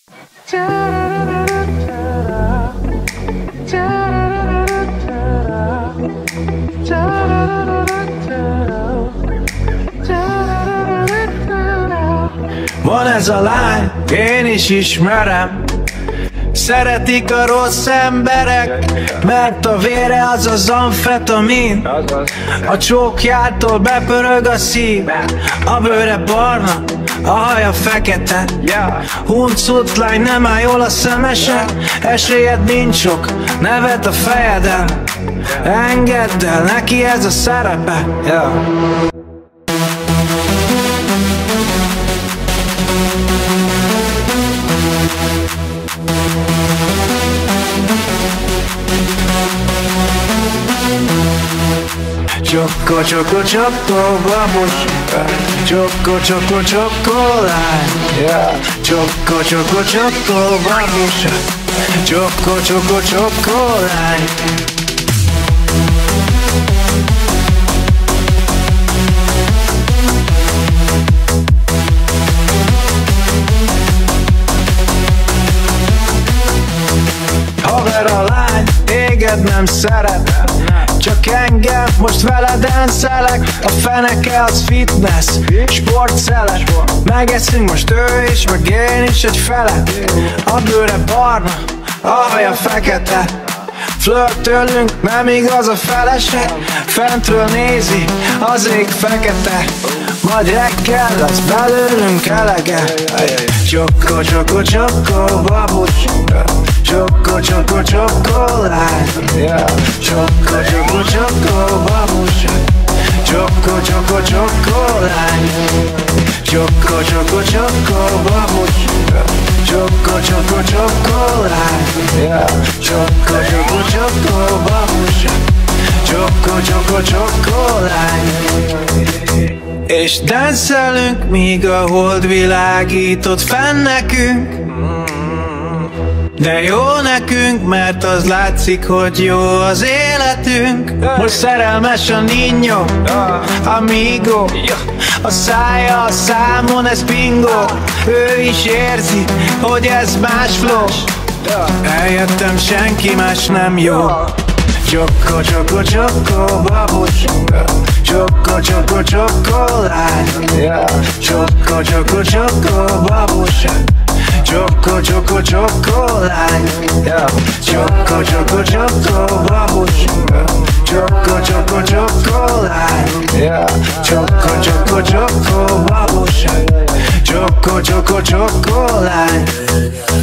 Van ez a lány, én is ismerem, szeretik a rossz emberek, mert a vére az az amfetamin. A csókjától bepörög a szív, a bőre barna, a haja fekete. Huncut lány, nem áll jól a szemese, esélyed nincs sok, nevet a fejeden. Engedd el, neki ez a szerepe. Csokko, csokko, csokko, babus. Csokko, csokko, csokko, lány. Csokko, csokko, csokko, babus. Csokko, csokko, csokko, lány. Haver a lány, téged nem szeret, csak engem, most veled enszelek. A feneke az fitness, sportszelet. Megeszünk most ő is, meg én is egy felet. A bőre barna, a haja fekete. Flörtölünk, nem igaz a felese. Fentről nézi, az ég fekete. Majd reggel lesz belőlünk elege. Csokko, csokko, csokko, babus. Csokko, csokko, csokko, lány. Csokko, csokko, csokko, babus. Csokko, csokko, csokko, lány. Csokko, csokko, csokko, babus. Csokko, csokko, csokko, lány. Csokko, csokko, csokko, babus. Csokko, csokko, csokko, lány. És denszelünk, míg a hold világított fenn nekünk. De jó nekünk, mert az látszik, hogy jó az életünk. Most szerelmes a niño, amigo. A szája a számon, ez bingo. Ő is érzi, hogy ez más flow. Eljöttem, senki más nem jó. Csokko, csokko, csokko, babus. Csokko, csokko, csokko, lány. Csokko, csokko, csokko, babus. Csokko, csokko, csokko, lány. Csokko, csokko, csokko, babus. Csokko, csokko, csokko, lány. Csokko, csokko, csokko, babus. Csokko, csokko, csokko, lány.